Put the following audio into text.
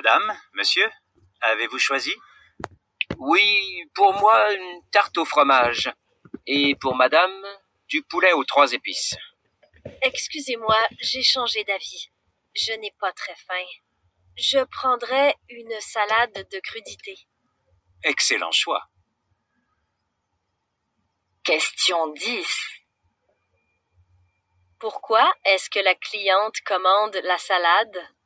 Madame, monsieur, avez-vous choisi? Oui, pour moi, une tarte au fromage. Et pour madame, du poulet aux 3 épices. Excusez-moi, j'ai changé d'avis. Je n'ai pas très faim. Je prendrais une salade de crudités. Excellent choix. Question 10. Pourquoi est-ce que la cliente commande la salade?